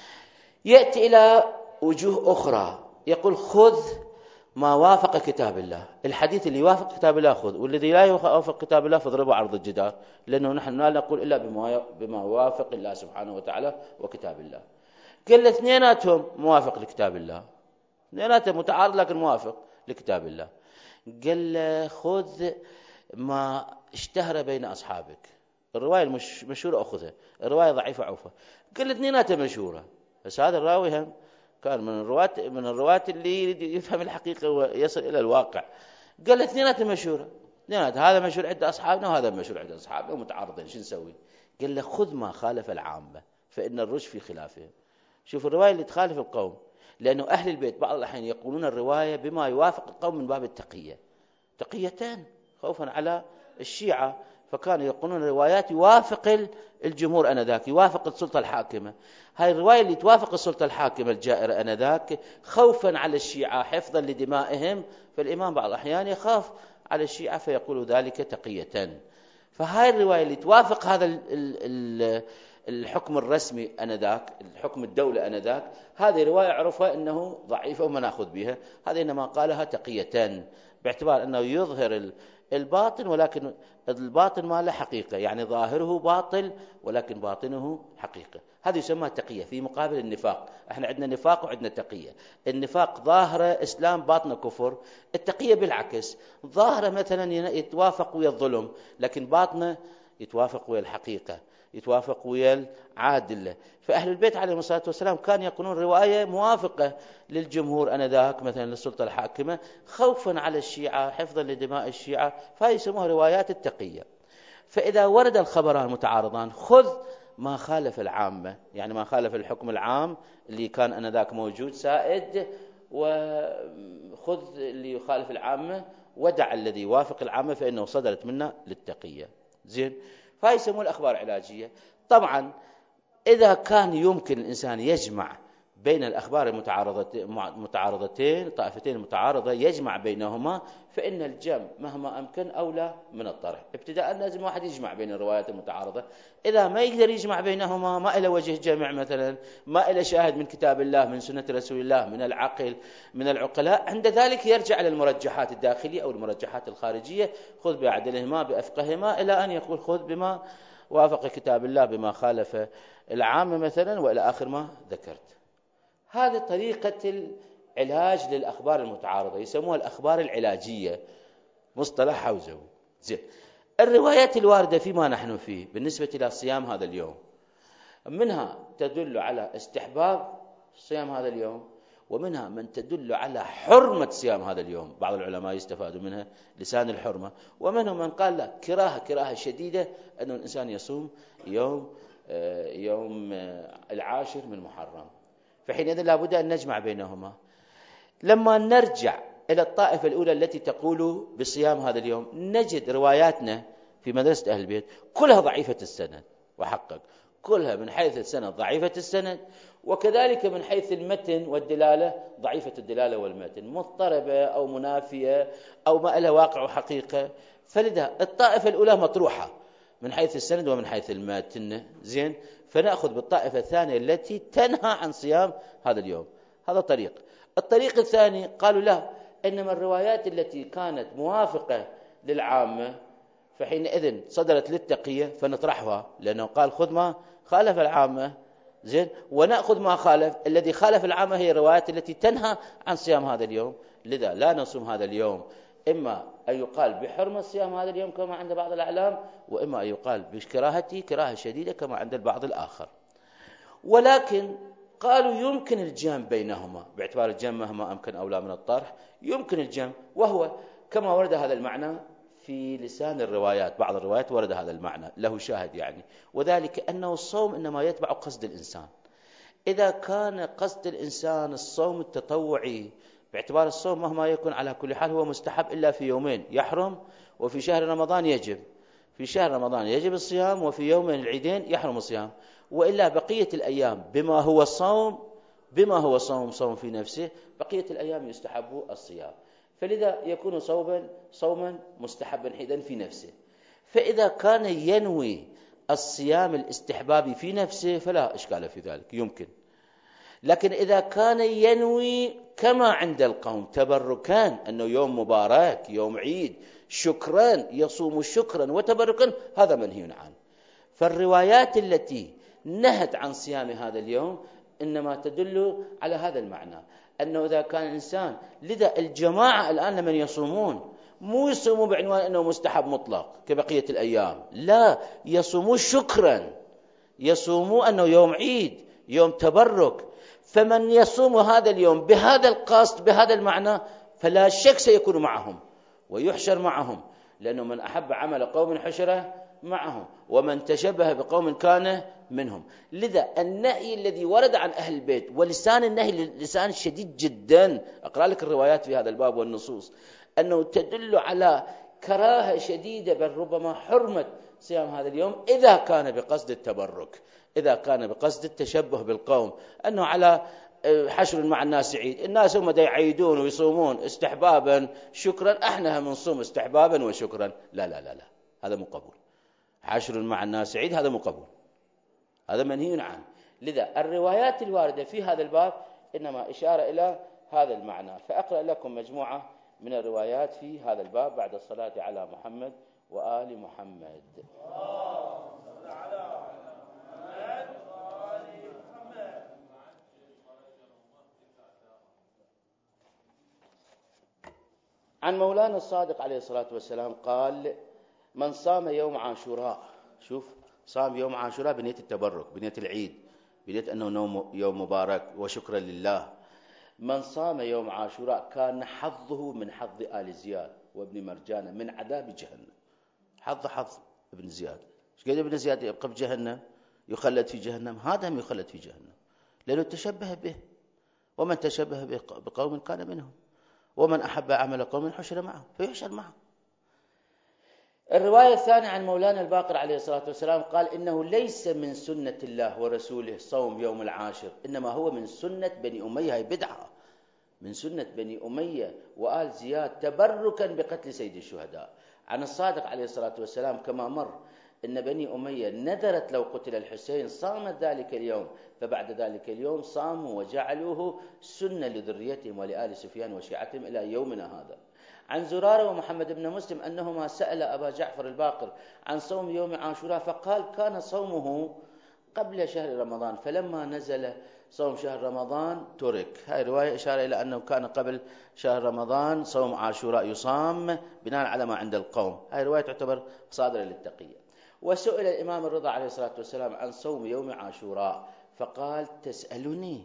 يأتي إلى وجوه أخرى، يقول خذ ما وافق كتاب الله، الحديث اللي يوافق كتاب الله خذ، والذي لا يوافق كتاب الله فاضربه عرض الجدار، لأنه نحن لا نقول إلا بما يوافق الله سبحانه وتعالى وكتاب الله. قال اثنيناتهم موافق لكتاب الله، اثنيناتهم متعارض لكن موافق لكتاب الله. قال خذ ما اشتهر بين أصحابك، الرواية المشهورة أخذها، الرواية ضعيفة عوفة. قال اثنيناتهم مشهورة، بس هذا الراوي هم كان من الرواة اللي يفهم الحقيقة ويصل إلى الواقع. قال اثنيناتهم مشهورة، هذا مشهور عند أصحابنا وهذا مشهور عند أصحابنا ومتعارضين، شو نسوي؟ قال له خذ ما خالف العامة فإن الرشد في خلافهم. شوف الرواية اللي تخالف القوم، لأنه أهل البيت بعض الأحيان يقولون الرواية بما يوافق القوم من باب التقية، تقيتان خوفا على الشيعة، فكانوا يقولون الروايات يوافق الجمهور أنذاك، يوافق السلطة الحاكمة. هاي الرواية اللي توافق السلطة الحاكمة الجائرة أنذاك خوفا على الشيعة حفظا لدمائهم، فالإمام بعض الأحيان يخاف على الشيعة فيقول ذلك تقية. فهاي الرواية اللي توافق هذا الحكم الرسمي أنذاك، الحكم الدولة أنذاك، هذه رواية عرفها أنه ضعيفة وما نأخذ بها. هذه إنما قالها تقية باعتبار أنه يظهر الباطن ولكن الباطن ما له حقيقة، يعني ظاهره باطل ولكن باطنه حقيقة. هذه يسمى تقية في مقابل النفاق. احنا عندنا نفاق وعندنا تقية. النفاق ظاهره إسلام باطنه كفر، التقية بالعكس، ظاهره مثلا يتوافق ويا الظلم لكن باطنه يتوافق ويا الحقيقة، يتوافق ويا العادلة. فأهل البيت عليهم الصلاة والسلام كان يقولون رواية موافقة للجمهور أنذاك مثلا للسلطة الحاكمة، خوفا على الشيعة، حفظا لدماء الشيعة، فهي يسموها روايات التقية. فإذا ورد الخبران متعارضان خذ ما خالف العامة، يعني ما خالف الحكم العام اللي كان أنذاك موجود سائد، وخذ اللي يخالف العامة ودع الذي يوافق العامة فإنه صدرت منا للتقية. زين، فهي يسموها الأخبار العلاجية. طبعا إذا كان يمكن الإنسان يجمع بين الأخبار المتعارضتين، طائفتين المتعارضة يجمع بينهما، فإن الجمع مهما أمكن أولى من الطرح. ابتداء لازم واحد يجمع بين الروايات المتعارضة. إذا ما يقدر يجمع بينهما، ما إلى وجه جمع مثلا، ما إلى شاهد من كتاب الله، من سنة رسول الله، من العقل، من العقلاء، عند ذلك يرجع للمرجحات الداخلية أو المرجحات الخارجية، خذ بعدلهما بأفقهما، إلى أن يقول خذ بما وافق كتاب الله بما خالف العامة مثلا، وإلى آخر ما ذكرت. هذه طريقة العلاج للأخبار المتعارضة، يسموها الأخبار العلاجية، مصطلح حوزوي. زين، الروايات الواردة فيما نحن فيه بالنسبة إلى صيام هذا اليوم، منها تدل على استحباب صيام هذا اليوم، ومنها من تدل على حرمة صيام هذا اليوم. بعض العلماء يستفادوا منها لسان الحرمة، ومنهم من قال لا، كراهة شديدة أن الإنسان يصوم يوم العاشر من محرم. فحينئذ لابد أن نجمع بينهما. لما نرجع إلى الطائفة الأولى التي تقول بصيام هذا اليوم، نجد رواياتنا في مدرسة أهل البيت كلها ضعيفة السند، وحقق كلها من حيث السند ضعيفة السند، وكذلك من حيث المتن والدلالة ضعيفة الدلالة والمتن، مضطربة أو منافية أو ما لها واقع وحقيقة. فلذا الطائفة الأولى مطروحة من حيث السند ومن حيث المتن. زين، فنأخذ بالطائفة الثانية التي تنهى عن صيام هذا اليوم. هذا طريق. الطريق الثاني قالوا لا، إنما الروايات التي كانت موافقة للعامة فحينئذ صدرت للتقية فنطرحها، لأنه قال خذ ما خالف العامة. زين، ونأخذ ما خالف. الذي خالف العامة هي الروايات التي تنهى عن صيام هذا اليوم. لذا لا نصوم هذا اليوم، إما أن يقال بحرمة صيام هذا اليوم كما عند بعض الأعلام، وإما أن يقال بكراهته كراهة شديدة كما عند البعض الآخر. ولكن قالوا يمكن الجمع بينهما باعتبار الجمع مهما أمكن أولى من الطرح. يمكن الجمع، وهو كما ورد هذا المعنى في لسان الروايات. بعض الروايات ورد هذا المعنى له شاهد يعني، وذلك أنه الصوم إنما يتبع قصد الإنسان. إذا كان قصد الإنسان الصوم التطوعي، باعتبار الصوم مهما يكون على كل حال هو مستحب إلا في يومين يحرم، وفي شهر رمضان يجب. في شهر رمضان يجب الصيام، وفي يوم من العيدين يحرم الصيام. وإلا بقية الأيام بما هو صوم في نفسه، بقية الأيام يستحب الصيام. فلذا يكون صوما مستحبا حينئذ في نفسه. فإذا كان ينوي الصيام الاستحبابي في نفسه فلا إشكال في ذلك، يمكن. لكن إذا كان ينوي كما عند القوم تبركا، أنه يوم مبارك يوم عيد شكرا، يصوم شكرا وتبركا، هذا منهي عنه. فالروايات التي نهت عن صيام هذا اليوم إنما تدل على هذا المعنى، أنه إذا كان الإنسان. لذا الجماعة الآن لمن يصومون مو يصوموا بعنوان أنه مستحب مطلق كبقية الأيام، لا، يصوموا شكرا، يصوموا أنه يوم عيد يوم تبرك. فمن يصوم هذا اليوم بهذا القصد بهذا المعنى فلا شك سيكون معهم ويحشر معهم، لأنه من أحب عمل قوم حشره معهم، ومن تشبه بقوم كان منهم. لذا النهي الذي ورد عن أهل البيت، ولسان النهي لسان شديد جدا، أقرأ لك الروايات في هذا الباب والنصوص، أنه تدل على كراهة شديدة بل ربما حرمة صيام هذا اليوم إذا كان بقصد التبرك، إذا كان بقصد التشبه بالقوم، أنه على حشر مع الناس عيد، الناس هم دا يعيدون ويصومون استحبابا شكرا، احنا هم نصوم استحبابا وشكرا. لا لا لا لا، هذا مو قبول. حشر مع الناس عيد هذا مو قبول. هذا منهي عنه. لذا الروايات الواردة في هذا الباب إنما إشارة إلى هذا المعنى. فأقرأ لكم مجموعة من الروايات في هذا الباب بعد الصلاة على محمد وآل محمد. عن مولانا الصادق عليه الصلاة والسلام قال: من صام يوم عاشوراء، شوف، صام يوم عاشوراء بنية التبرك، بنية العيد، بنية أنه يوم مبارك وشكرا لله. من صام يوم عاشوراء كان حظه من حظ آل زياد وابن مرجانة من عذاب جهنم. حظ ابن زياد. ايش قد ابن زياد يبقى بجهنم، يخلد في جهنم؟ هذا هم يخلد في جهنم لأنه تشبه به، ومن تشبه بقوم كان منهم، ومن أحب عمل قوم حشر معه فيحشر معه. الرواية الثانية عن مولانا الباقر عليه الصلاة والسلام قال: إنه ليس من سنة الله ورسوله صوم يوم العاشر، إنما هو من سنة بني أمية. هي بدعة من سنة بني أمية وآل زياد تبركا بقتل سيد الشهداء. عن الصادق عليه الصلاة والسلام كما مر إن بني أمية نذرت لو قتل الحسين صامت ذلك اليوم، فبعد ذلك اليوم صاموا وجعلوه سنة لذريتهم ولآل سفيان وشيعتهم إلى يومنا هذا. عن زرارة ومحمد بن مسلم أنهما سأل أبا جعفر الباقر عن صوم يوم عاشوراء، فقال: كان صومه قبل شهر رمضان، فلما نزل صوم شهر رمضان ترك. هاي رواية إشارة إلى أنه كان قبل شهر رمضان صوم عاشوراء يصام بناء على ما عند القوم. هاي رواية تعتبر صادرة للتقية. وسئل الإمام الرضا عليه الصلاة والسلام عن صوم يوم عاشوراء فقال: تسألني،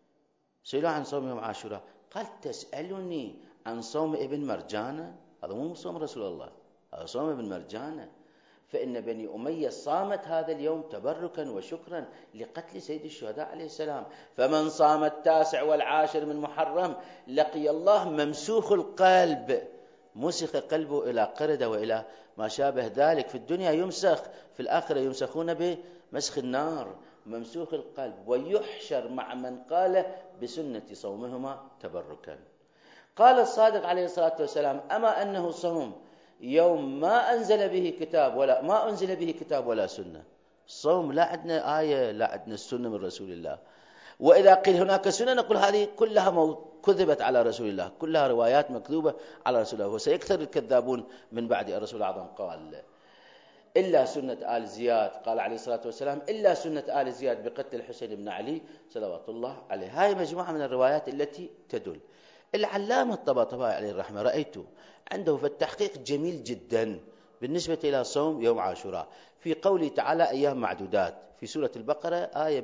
سئلوا عن صوم يوم عاشوراء قال: تسألني عن صوم ابن مرجانة؟ هذا مو صوم رسول الله، هذا صوم ابن مرجانة. فإن بني أمية صامت هذا اليوم تبركا وشكرا لقتل سيد الشهداء عليه السلام. فمن صام 9 والعاشر من محرم لقي الله ممسوخ القلب، مسخ قلبه إلى قردة وإلى ما شابه ذلك. في الدنيا يمسخ، في الآخرة يمسخون بمسخ النار، ممسوخ القلب، ويحشر مع من قال بسنة صومهما تبركا. قال الصادق عليه الصلاة والسلام: أما أنه صوم يوم ما أنزل به كتاب ولا ما أنزل به كتاب ولا سنة. الصوم لا عندنا آية، لا عندنا السنة من رسول الله. وإذا قيل هناك سنة نقول هذه كلها كذبت على رسول الله، كلها روايات مكذوبة على رسول الله. وسيكثر الكذابون من بعد. الرسول الأعظم قال: إلا سنة آل زياد، قال عليه الصلاة والسلام: إلا سنة آل زياد بقتل الحسين بن علي صلوات الله عليه. هاي مجموعة من الروايات التي تدل. العلامة الطباطبائي عليه الرحمة رأيته عنده في التحقيق جميل جدا بالنسبة إلى صوم يوم عاشوراء، في قوله تعالى: أيام معدودات، في سورة البقرة آية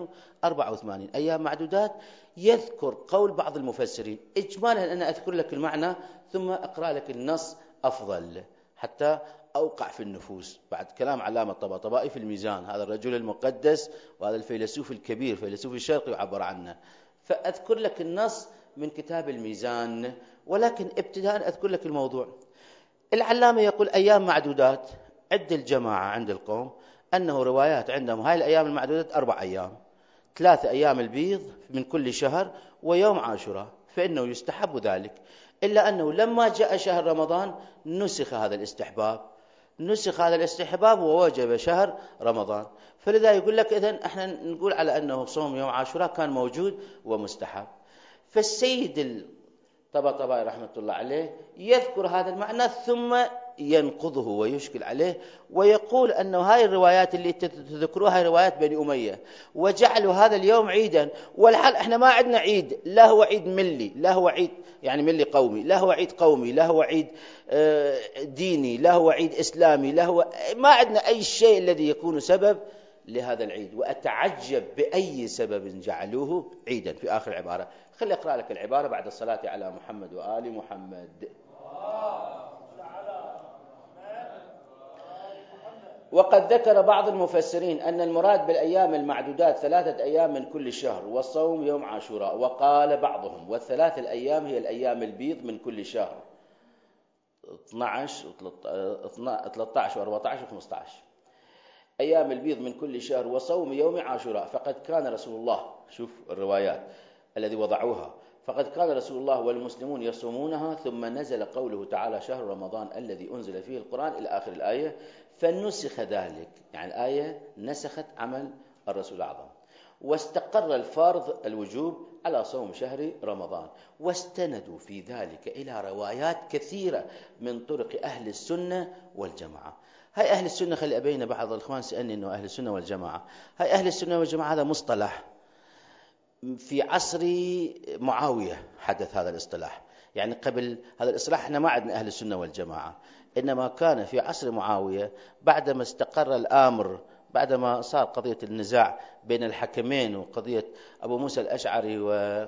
184 أيام معدودات. يذكر قول بعض المفسرين إجمالا، أنا أذكر لك المعنى ثم أقرأ لك النص أفضل حتى أوقع في النفوس. بعد كلام علامة الطباطبائي في الميزان، هذا الرجل المقدس وهذا الفيلسوف الكبير، فيلسوف الشرق يعبر عنه. فأذكر لك النص من كتاب الميزان، ولكن ابتداء أذكر لك الموضوع. العلامة يقول: أيام معدودات. عد الجماعة عند القوم أنه روايات عندهم هاي الأيام المعدودات 4 أيام، 3 أيام البيض من كل شهر ويوم عاشوراء، فإنه يستحب ذلك. إلا أنه لما جاء شهر رمضان نسخ هذا الاستحباب، نسخ هذا الاستحباب ووجب شهر رمضان. فلذا يقول لك إذن احنا نقول على أنه صوم يوم عاشوراء كان موجود ومستحب. فالسيد الطباطبائي رحمة الله عليه يذكر هذا المعنى ثم ينقضه ويشكل عليه، ويقول أنه هاي الروايات اللي تذكروها روايات بني أمية، وجعلوا هذا اليوم عيدا، والحال احنا ما عندنا عيد، لا هو عيد ملي، لا هو عيد يعني ملي قومي، لا هو عيد قومي، لا هو عيد ديني، لا هو عيد إسلامي، لا هو ما عندنا أي شيء الذي يكون سبب لهذا العيد. وأتعجب بأي سبب جعلوه عيدا. في آخر العبارة، خلي أقرأ لك العبارة بعد الصلاة على محمد وآل محمد. وقد ذكر بعض المفسرين أن المراد بالأيام المعدودات 3 أيام من كل شهر، والصوم يوم عاشوراء. وقال بعضهم: والثلاث الأيام هي الأيام البيض من كل شهر، 12 و13 و14 و15 أيام البيض من كل شهر، وصوم يوم عاشوراء. فقد كان رسول الله، شوف الروايات الذي وضعوها، فقد كان رسول الله والمسلمون يصومونها، ثم نزل قوله تعالى: شهر رمضان الذي أنزل فيه القرآن إلى آخر الآية، فنسخ ذلك. يعني الآية نسخت عمل الرسول الأعظم، واستقر الفرض الوجوب على صوم شهر رمضان، واستندوا في ذلك إلى روايات كثيرة من طرق أهل السنة والجماعة. هاي أهل السنة، خلي أبين، بعض الإخوان سألني أنه أهل السنة والجماعة، هاي أهل السنة والجماعة هذا مصطلح في عصر معاوية حدث هذا الاصطلاح. يعني قبل هذا الاصطلاح احنا ما عندنا أهل السنة والجماعة، إنما كان في عصر معاوية بعدما استقر الأمر، بعدما صار قضية النزاع بين الحكمين وقضية أبو موسى الأشعري وعمر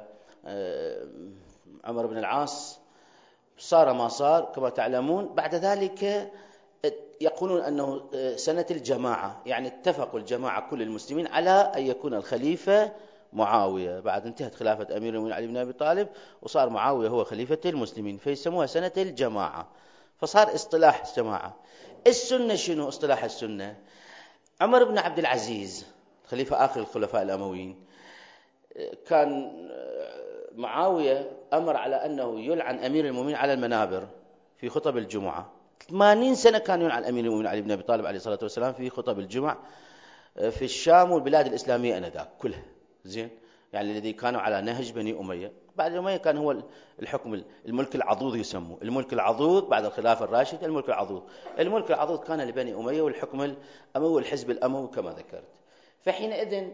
بن العاص، صار ما صار كما تعلمون. بعد ذلك يقولون أنه سنة الجماعة، يعني اتفقوا الجماعة كل المسلمين على أن يكون الخليفة معاوية، بعد انتهت خلافة أمير المؤمنين علي بن أبي طالب وصار معاوية هو خليفة المسلمين، فيسموها سنة الجماعة، فصار اصطلاح الجماعة. السنة شنو اصطلاح السنة؟ عمر بن عبد العزيز خليفة آخر الخلفاء الأمويين، كان معاوية أمر على أنه يلعن أمير المؤمنين على المنابر في خطب الجمعة. 80 سنة كان يلعن أمير المؤمنين علي بن أبي طالب عليه الصلاة والسلام في خطب الجمعة في الشام والبلاد الإسلامية أنذاك كلها، زين، يعني الذي كانوا على نهج بني أمية. بعد أمية كان هو الحكم الملك العضوض، يسموه الملك العضوض بعد الخلافة الراشدة. الملك العضوض كان لبني أمية، والحكم الأموي والحزب الأموي كما ذكرت. فحينئذ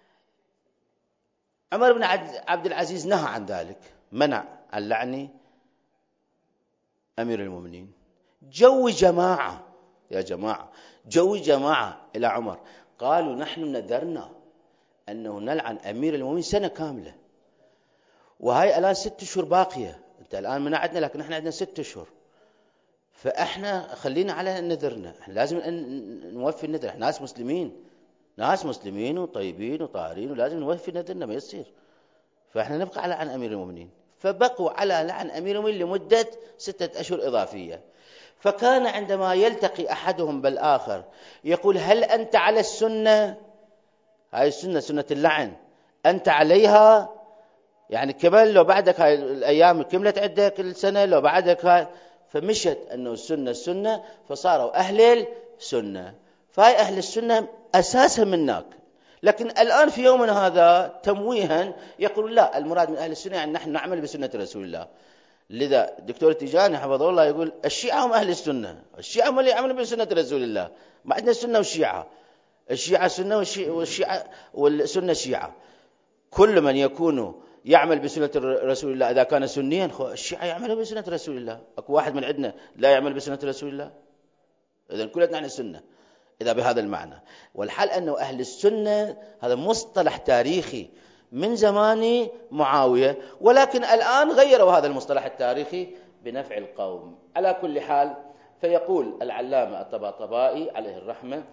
عمر بن عبد العزيز نهى عن ذلك، منع عن لعن أمير المؤمنين. جو جماعة يا جماعة، جو جماعة إلى عمر، قالوا نحن نذرنا أنه نلعن أمير المؤمنين سنة كاملة، وهي الآن 6 أشهر باقية. أنت الآن منعتنا، لكن نحن عندنا 6 أشهر، فإحنا خلينا على نذرنا، إحنا لازم نوفي النذر، إحنا ناس مسلمين وطيبين وطاهرين، ولازم نوفي نذرنا، ما يصير. فإحنا نبقى على لعن أمير المؤمنين. فبقوا على لعن أمير المؤمنين لمدة 6 أشهر إضافية. فكان عندما يلتقي أحدهم بالآخر يقول هل أنت على السنة؟ هاي السنة، سنة اللعن، أنت عليها؟ يعني كمان لو بعدك هاي الأيام كملت عندك السنة، لو بعدك هاي، فمشت أنه السنة، فصاروا أهل السنة. فهاي أهل السنة أساسا منك. لكن الآن في يومنا هذا تمويها يقول لا، المراد من أهل السنة يعني نحن نعمل بسنة رسول الله. لذا دكتور تيجاني حفظه الله يقول الشيعة هم أهل السنة، الشيعة هم اللي يعملون بسنة رسول الله. ما عندنا السنة والشيعة، الشيعة سنة والشيعة والسنة شيعة. كل من يكون يعمل بسنة رسول الله إذا كان سنيا، الشيعة يعمل بسنة رسول الله. أكو واحد من عندنا لا يعمل بسنة رسول الله؟ إذن كلنا عن السنة إذا بهذا المعنى. والحال أنه أهل السنة هذا مصطلح تاريخي من زمان معاوية، ولكن الآن غيروا هذا المصطلح التاريخي بنفع القوم. على كل حال، فيقول العلامة الطباطبائي عليه الرحمة،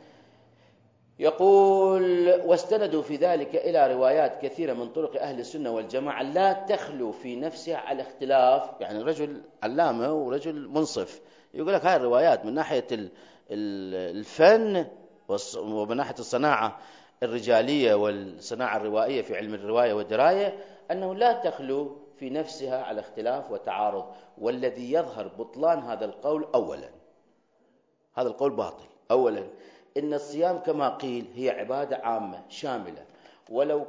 يقول واستندوا في ذلك إلى روايات كثيرة من طرق أهل السنة والجماعة لا تخلو في نفسها على اختلاف. يعني رجل علامة ورجل منصف يقول لك هاي الروايات من ناحية الفن ومن ناحية الصناعة الرجالية والصناعة الروائية في علم الرواية والدراية، أنه لا تخلو في نفسها على اختلاف وتعارض. والذي يظهر بطلان هذا القول أولا، هذا القول باطل. أولا، إن الصيام كما قيل هي عبادة عامة شاملة، ولو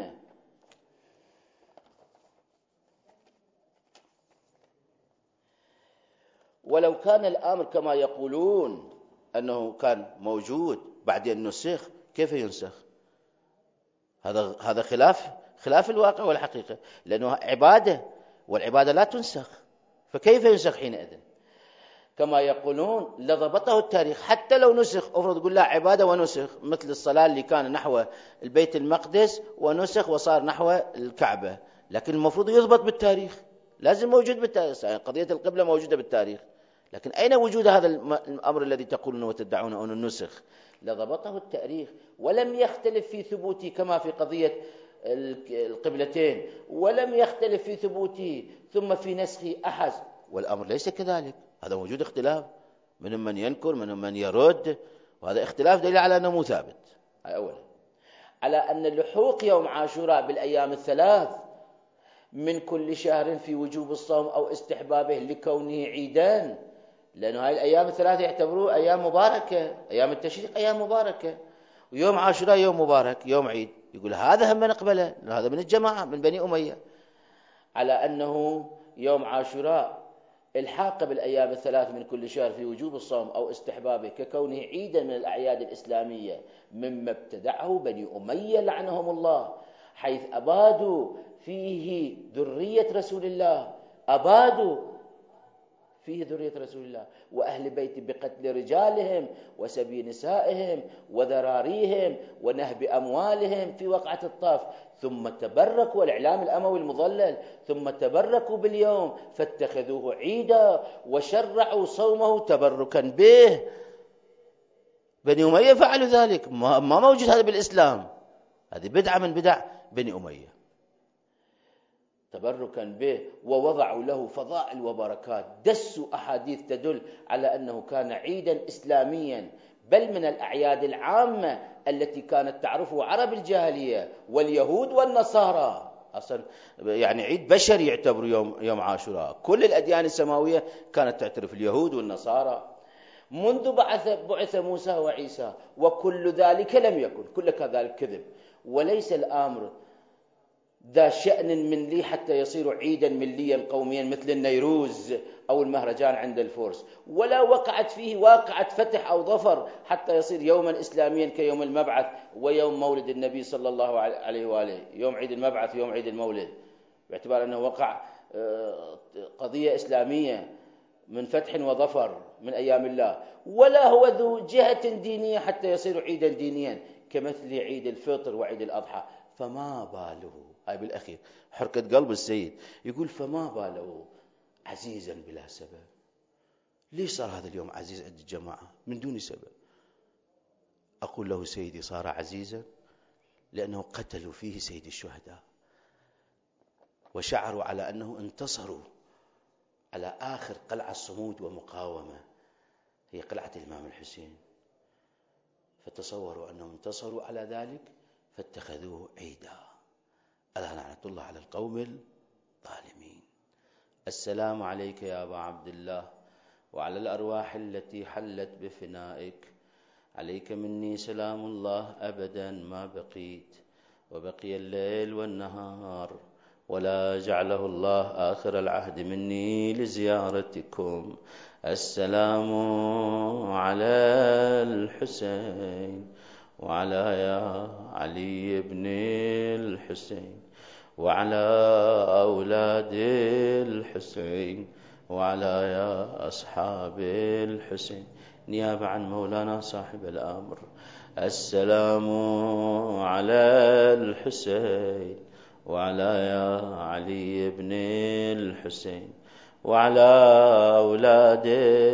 كان الأمر كما يقولون أنه كان موجود بعدين نسخ، كيف ينسخ؟ هذا خلاف الواقع والحقيقة، لأنه عبادة، والعبادة لا تنسخ، فكيف ينسخ حينئذ؟ كما يقولون لضبطه التاريخ، حتى لو نسخ، أفرض يقول لا عبادة ونسخ، مثل الصلاة اللي كان نحو البيت المقدس ونسخ وصار نحو الكعبة، لكن المفروض يضبط بالتاريخ، لازم موجود بالتاريخ. قضية القبلة موجودة بالتاريخ، لكن أين وجود هذا الأمر الذي تقولون وتدعون أنه النسخ؟ لضبطه التاريخ ولم يختلف في ثبوته كما في قضية القبلتين، ولم يختلف في ثبوته ثم في نسخه أحد، والأمر ليس كذلك. هذا موجود اختلاف، منهم من ينكر، منهم من يرد، وهذا اختلاف دليل على أنه مو ثابت. أولا، على أن لحوق يوم عاشوراء بالأيام الثلاث من كل شهر في وجوب الصوم أو استحبابه لكونه عيدان، لأن هذه الأيام الثلاثة يعتبروه أيام مباركة، أيام التشريق أيام مباركة، ويوم عاشوراء يوم مبارك يوم عيد، يقول هذا هم نقبله، هذا من الجماعة من بني أمية، على أنه يوم عاشوراء الحاق بالأيام الثلاث من كل شهر في وجوب الصوم أو استحبابه ككونه عيدا من الأعياد الإسلامية، مما ابتدعه بني أمية لعنهم الله، حيث أبادوا فيه ذرية رسول الله، أبادوا فيه ذرية رسول الله وأهل بيت بقتل رجالهم وسبي نسائهم وذراريهم ونهب أموالهم في وقعة الطاف، ثم تبركوا الإعلام الأموي المضلل، ثم تبركوا باليوم فاتخذوه عيدا وشرعوا صومه تبركا به. بني أمية فعلوا ذلك، ما موجود هذا بالإسلام، هذه بدعة من بدع بني أمية، تبركا به، ووضعوا له فضائل وبركات، دسوا أحاديث تدل على أنه كان عيدا إسلاميا، بل من الأعياد العامة التي كانت تعرفه عرب الجاهلية واليهود والنصارى. أصلا يعني عيد بشري يعتبر يوم عاشوراء، كل الأديان السماوية كانت تعترف، اليهود والنصارى، منذ بعث موسى وعيسى، وكل ذلك لم يكن، كل ذلك كذب، وليس الأمر ذا شأن منلي حتى يصير عيدا مليا قوميا مثل النيروز أو المهرجان عند الفرس، ولا وقعت فيه واقعة فتح أو ظفر حتى يصير يوما إسلاميا كيوم المبعث ويوم مولد النبي صلى الله عليه وآله، يوم عيد المبعث ويوم عيد المولد، باعتبار أنه وقع قضية إسلامية من فتح وظفر من أيام الله، ولا هو ذو جهة دينية حتى يصير عيدا دينيا كمثل عيد الفطر وعيد الأضحى. فما باله، هاي بالأخير حركة قلب السيد، يقول فما باله عزيزا بلا سبب. ليش صار هذا اليوم عزيز عند الجماعة من دون سبب؟ أقول له سيدي صار عزيزا لأنه قتلوا فيه سيد الشهداء، وشعروا على أنه انتصروا على آخر قلعة صمود ومقاومة هي قلعة الإمام الحسين، فتصوروا أنهم انتصروا على ذلك فاتخذوه عيدا. ألا لعنة الله على القوم الظالمين. السلام عليك يا أبا عبد الله وعلى الأرواح التي حلت بفنائك، عليك مني سلام الله أبدا ما بقيت، وبقي الليل والنهار، ولا جعله الله آخر العهد مني لزيارتكم. السلام على الحسين وعلى يا علي بن الحسين وعلى أولاد الحسين وعلى يا أصحاب الحسين، نيابة عن مولانا صاحب الأمر. السلام على الحسين وعلى يا علي بن الحسين وعلى أولاد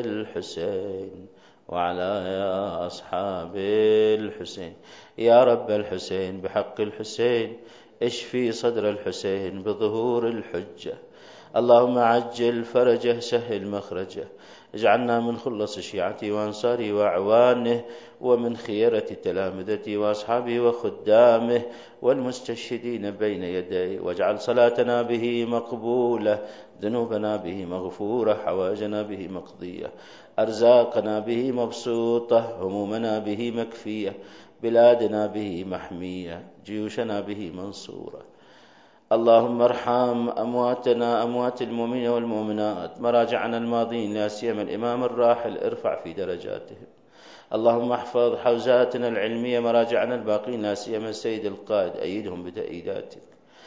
الحسين وعلى يا أصحاب الحسين. يا رب الحسين بحق الحسين اشفي صدر الحسين بظهور الحجة، اللهم عجل فرجه سهل مخرجه، اجعلنا من خلص شيعته وأنصاره وأعوانه ومن خيرة تلامذته وأصحابه وخدامه والمستشهدين بين يديه، واجعل صلاتنا به مقبولة، ذنوبنا به مغفورة، حوائجنا به مقضية، أرزاقنا به مبسوطة، همومنا به مكفية، بلادنا به محمية، جيوشنا به منصورة. اللهم ارحم أمواتنا أموات المؤمنين والمؤمنات، مراجعنا الماضين لا سيما الإمام الراحل ارفع في درجاتهم. اللهم احفظ حوزاتنا العلمية مراجعنا الباقين لا سيما السيد القائد أيدهم بتأييداتك.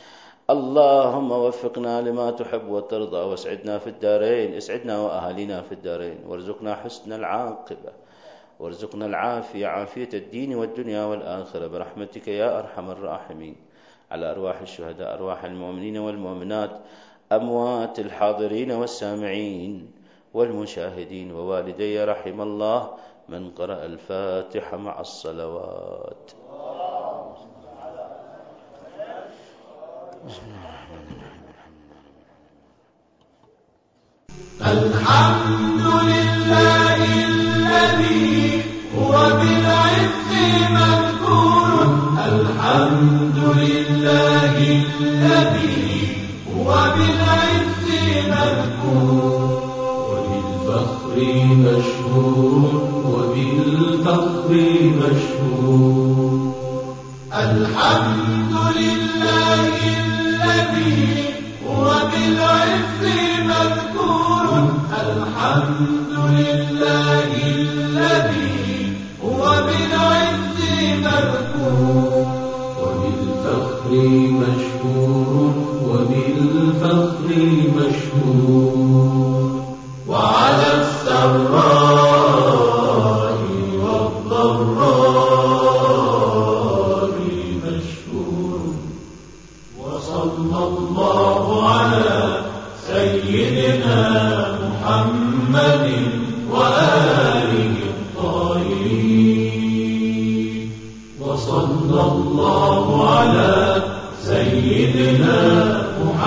اللهم وفقنا لما تحب وترضى واسعدنا في الدارين، اسعدنا وأهالينا في الدارين، وارزقنا حسن العاقبة، وارزقنا العافية عافية الدين والدنيا والآخرة برحمتك يا أرحم الراحمين. على أرواح الشهداء أرواح المؤمنين والمؤمنات أموات الحاضرين والسامعين والمشاهدين ووالدي رحم الله من قرأ الفاتحة مع الصلوات. الحمد لله الذي هو بالعز مذكور، الحمد لله الذي هو بالعز مذكور، وبالفخر مشهور وبالفخر مشهور. مشكور. الحمد لله الذي هو بالعز مذكور. الحمد لله الذي هو بالعز مذكور. وبالفخر مشكور وبالفخر مشكور. وعلى السراء والضراء مشكور. وصلى الله على سيدنا محمد وآله الطاهرين. وصلى الله على سيدنا محمد